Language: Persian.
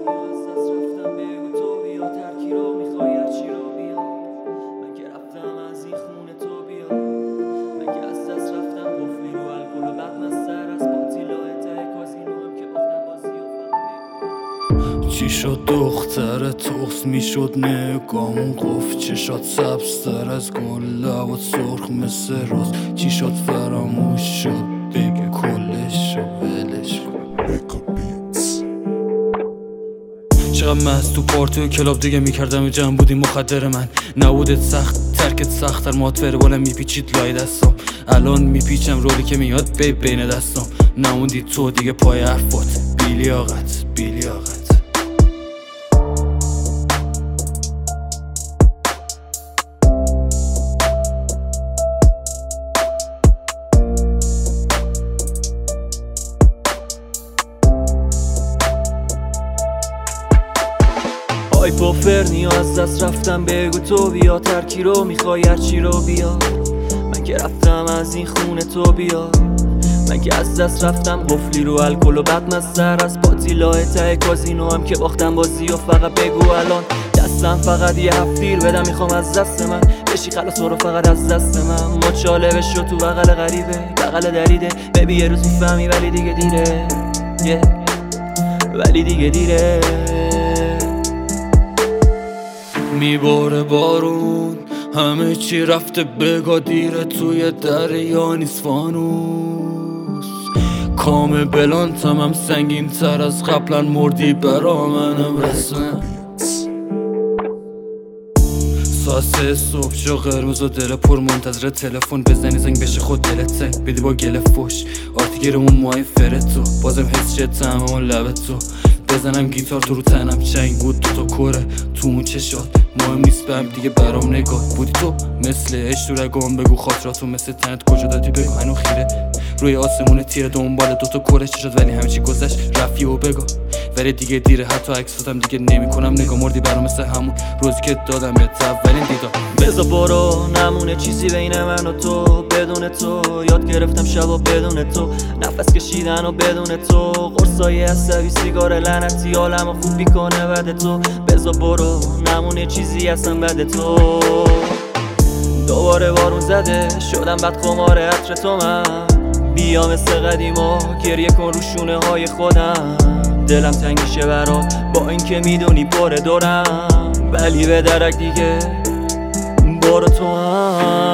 چی شد دختر تخص میشد نگامون قفل چشات سبزتر از گل لبات سرخ مثل روز چی شد فراموش شد دیگه کلش رو ولش کن چقدر مست تو پارتی و کلاب دیگه میکردم جمع بودی مخدر من نبودت سخت ترکت سخت‌تر مات فربالم میپیچید لای دستم الان میپیچم رولی که میاد بین دستم نموندی تو دیگه پای حرفات بیلیاقت آی پوفرنی از دست رفتم بگو تو بیا ترکی رو میخوای هرچی رو بیا من که رفتم از این خونه تو بیا من که از دست رفتم قفلی رو الکل و بد مستر از پاتیلای ته کازینو هم که باختم بازی و فقط بگو الان دستم فقط یه هفتیر بدم میخوام از دست من بشی خلاص برو فقط از دست من مچاله بشو تو بغل غریبه بغل دریده ببی یه روز میفهمی ولی دیگه دیره ولی دیگه دیره میباره بارون همه چی رفته بگا دیره توی دریا نیست فانوس کام بلانتم هم سنگین تر از قبلا مردی برا منم رسمت ساعت 3 صبح جا قرمز و دل پر منتظر تلفن بزنی زنگ بشه خود دلت سنگ بدی با گله فوش آرتیگرمون موهای فرتو بازم حس شد تمام اون لبت تو بزنم گیتار تو رو تنم چنگ بود دوتا کره تو اون چشات مهم نیست به هم دیگه برام نگاه بودی تو مثل عشق تو رگام بگو خاطراتو مثل تنت کجا دادی بگو هنو خیره روی آسمون تیره دنبال دوتا کره چشات ولی همه چی گذشت رفی و بگو ولی دیگه دیره حتی عکساتم دیگه نمیکنم نگاه مردی برام مثل همون روزی که دادم ات اولین دیدار بذار برو نمونه چیزی بین من و تو بدون تو یاد گرفتم شبا بدون تو نفس کشیدن و بدون تو قرصای عصبی سیگار لعنتی عالمو خوب میکنه بعد تو بذار برو نمونه چیزی هستم بعد تو دوباره بارون زده شدم بد خمار عطر تو من بیا مثل قدیما گریه کن رو شونه های خودم دلم تنگیشه برات با اینکه میدونی پر دورم ولی به درک دیگه برو تو هم